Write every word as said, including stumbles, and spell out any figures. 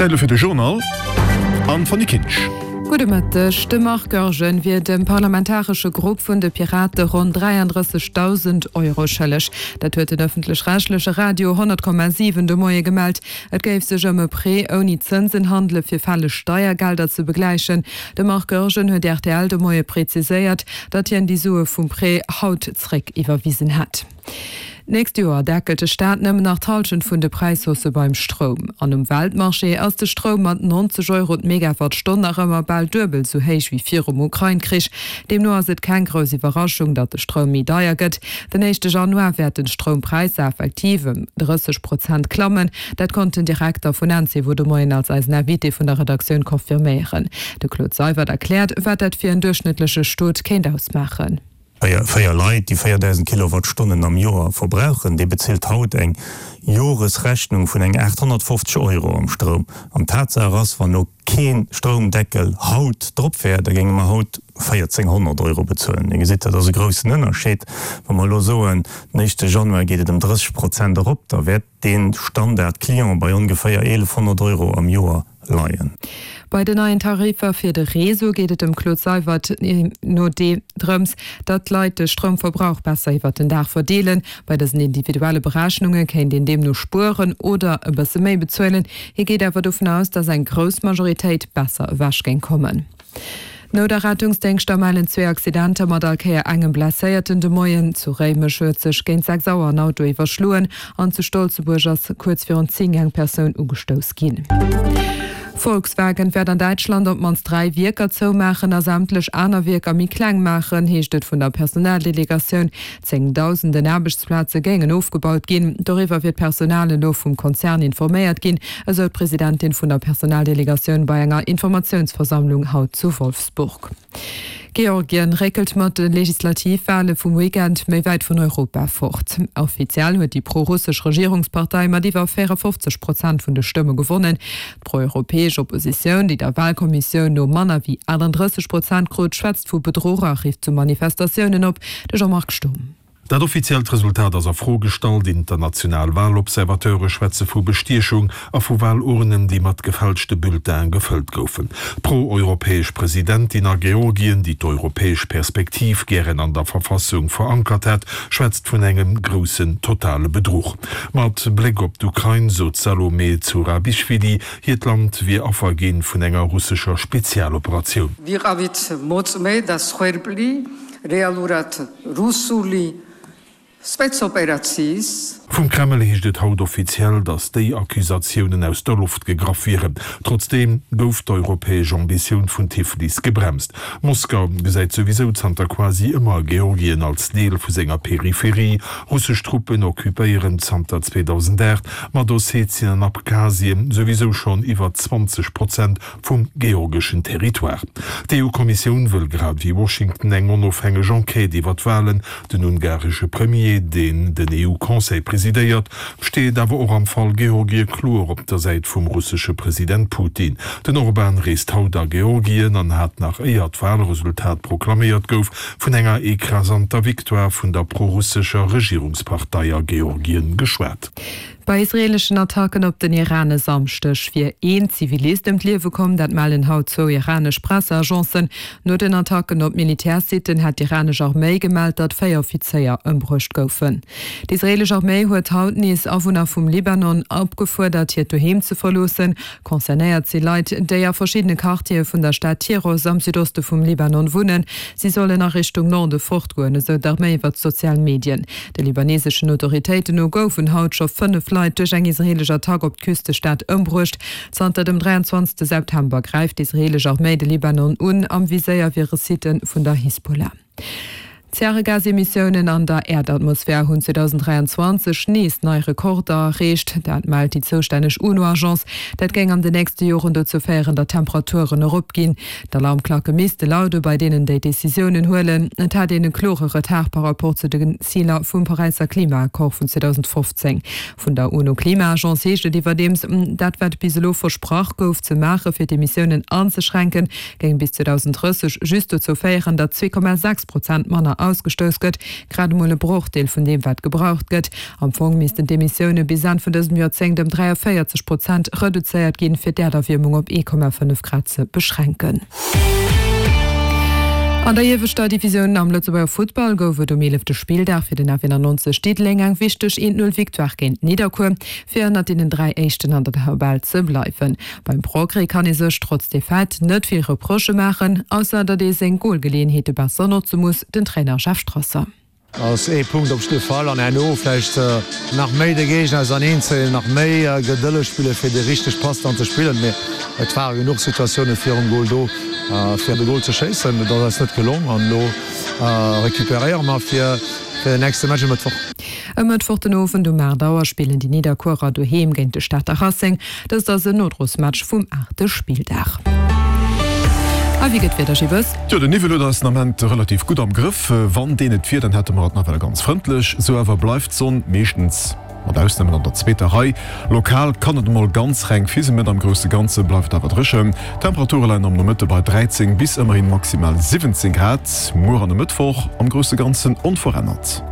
Zeile für de Journal an von die Kinsch. De Markgörgen wie dem parlamentarische Gruppe vun de Pirate rund dreiunddreißigtausend Euro schëllech. Dat huet den öffentlich-rechtliche Radio hundert Komma sieben de Moie gemeldt. Et geif sech ëmme Pré oni Zinsen handle fir falle Steuergelder zu begleichen. De Markgörgen huet R T L de Moie präziséiert, dat hien die Sue vum Pré hautzreck iwwerwiesen hat. Nächst Jahr deckelte Staat nëmmen nach Talschen vun de Preishosse beim Strom. An dem Weltmarché ass de Strom mat neunzig Euro Megawattstunde ëmmer bald dubel so héich wie vier um Ukraine krich. Dem no ass et kein gröse Überraschung, dat de Strom mi deier gëtt. Den nächste Januar werd den Strompreis effektivem dreißig Prozent klammen. Dat konnten Direktor vun Nancy wo de Moien als als Navite vun der Redaktion konfirmieren. De Claude Seiwert erklärt, wat dat fir en durchschnittliche Stud kind ausmachen. Feier Leiit, die viertausend Kilowattstunden am Joar verbrauchen, die bezielt haut eng Joresrechnung vun eng achthundertfünfzig Euro am Strom. Am Tatsache ass war no kein Stromdeckel haut dropfährt, da ging man haut vierzehnhundert Euro bezahlen. Ihr seht, das ist ein grosser Unterschied. Wenn man so ein nächsten Januar geht es um dreißig Prozent darauf, da wird den Standard-Klient bei ungefähr elfhundert Euro am Jahr leihen. Bei den neuen Tarifer für de Reso geht es um Claude Seiwert no de Drums, dat Leute Stromverbrauch besser iwwer den Dach verdelen. Bei diesen individuelle Berechnungen können den dem nur Spuren oder besser mehr bezahlen. Hier geht aber davon aus, dass eine Großmajorität besser waschgehen kommen. No der Rettungsdenkster meilen zwei Accidente mat alkeier engem blaséierten de Moien zu Reimeschëzech géint sag sauer ein Auto iwwerschluen an zu Stolzeburgers kurz fir an zehn Person ugestos ginn. Volkswagen werden an Deutschland op mans drei Wirker zo machen as samtlech aner Wirker mi klang machen, heeschtet vun der Personaldelegation zehntausenden Arbeitsplätze gängen aufgebaut gin. Darüber wird Personale no vum Konzern informiert gin, also Präsidentin vun der Personaldelegation bei enger Informationsversammlung haut zu Wolfsburg. Georgien rekelt mat de Legislativwahlen vum Weekend méi weit vun Europa fort. Offiziell huet die pro-russisch Regierungspartei mat iwwer fünfundvierzig Prozent vun de Stimme gewonnen. Pro-europäesch Opposition, die der Wahlkommission no Manner wie einunddreißig Prozent grot schwätzt vu Bedroher rief zu Manifestationen op, de Jean-Marc Sturm. Dat offiziell Resultat as er frohgestalt international Wahlobservateure schwätze vu Bestierchung a vu Wahlurnen, die mat gefälschte Bulletin gefüllt goufen. Pro-europäisch Präsidentin a Georgien, die d'europäisch Perspektiv gern an der Verfassung verankert hat, schwätzt vun engem großen totale Betrug. Mat Blick op d'Ukraine so Salome Zurabischvili hiet Land wie afergin vun enger russischer Spezialoperation. Wir avit mocme das Herbli realurat Russuli Spezoperaties. Vom Kreml hecht et haut offiziell, dass déi Akkusationen aus der Luft gegrafieren. Trotzdem gouf d'europäesche Ambition vun Tiflis gebremst. Moskau gesäit sowieso Santa quasi immer Georgien als Deel vu senger Peripherie. Russisch Truppen okkupéieren Santa zweitausendacht, mat Ossetien an Abkhazien sowieso schon iwwer zwanzig Prozent vum georgischen Territoire. Die E U-Kommission will grad wie Washington eng onofhängeg Enquête iwwer Wahlen, den ungarische Premier, den den E U-Conseil präsidiert, steht aber auch am Fall Georgie klar op der Seite vom russischen Präsident Putin. Den Orban reist haut der Georgien an hat nach eiert Wahlresultat proklamiert gouf vun enger ekrasanter Viktoire vun der prorussischer Regierungspartei Georgien geschwert. Bei israelischen Attacken op den Iran samstech fir een Zivilist dem Liewe kom, dat malen haut zo iranisch Presseagenzen. No den Attacken op Militärsiten hat die iranische Armee gemeldet, dat vier Offizier ëmbrucht goufen. Die israelische Armee huet haut nies Awohner vum Libanon abgefordert, hier daheim zu verlosen. Konzernéiert sie Leiit, déi ja verschiedene Quartiere vun der Stadt Tiros am Südoste vum Libanon wohnen. Sie sollen nach Richtung Norde fortgoen, so d'Armee iwwer sozialen Medien. De libanesischen Autoritäten no goufen haut schon fünf Leute durch eng israelischer Tag op Küstestadt ëmbrucht. Seit dem dreiundzwanzigsten September greift die israelische Armee de Libanon un am Viséier Virusiten vun der Hisbollah. Gasemisionen an der Erdatmosphäre hun zweitausenddreiundzwanzig nees neue Rekorder erreicht, dat malt die zuständig UNO-Agence, dat ging an de nächste Joren dazu feieren der Temperaturen opgin. Der Alarmglocke misste Laude bei denen die Decisionen holen und hat den chlorere Tagparaport zu den Zielen vom Pariser Klimaakcord von zweitausendfünfzehn. Von der UNO-Klimaagence hechte die verdems, dat wird biselo versprach gouf zu machen, für die Emissionen anzuschränken, ging bis zweitausenddreißig just zu feieren, dat zwei Komma sechs Prozent Männer ausgestoßt gött, gerade mal ein Bruchteil von dem, was gebraucht gött. Am Anfang müssten die Emissionen bis an von diesem Jahrzehnt um dreiundvierzig Prozent reduziert gehen, für die Erwärmung auf eins Komma fünf Grad zu beschränken. An der Jewechter Division am Lützeburger Football goufet um elfte Spieldach fir den A neunzehn Steetlänger wichtech eins null Viktoire gegen Niederkur, fir in den drei Echten an der Haubal ze bleiben. Beim Progrès kann is sech trotz de Fett net viel Reproche machen, ausser dat de seg Goalgelegenheete besser nutzen muss, den Trainer Schaffstrasser. Als e Punkt op de Fall an en Oflecht äh, nach méi de Gegen als an Einzel nach méi äh, Gedëllespiele fir de richtig Pass an ze spielen. Et war genug Situationen fir um Goal do äh, fir de Goal ze chassen, dat ass net gelung an lo äh, rekuperieren ma fir fir den nächste Match mittwoch. Am Mittwoch den Ofen du Mardauer spielen die Niederkurer du heem géint de Stadt Racing, dats das se Notrosmatch vum achte Spieldach. Wie geht wieder ja, der Niveau ist relativ gut am Griff, wann den et vier dann hätte man noch ganz freundlich, so aber bleibt so meistens ausnehmen an der zweite Reihe. Lokal kann es mal ganz rein fiese mit am größte Ganze bleibt aber drische. Temperaturlein am der Mitte bei dreizehn bis immerhin maximal siebzehn Grad, nur an der Mittwoch am größte Ganzen unverändert.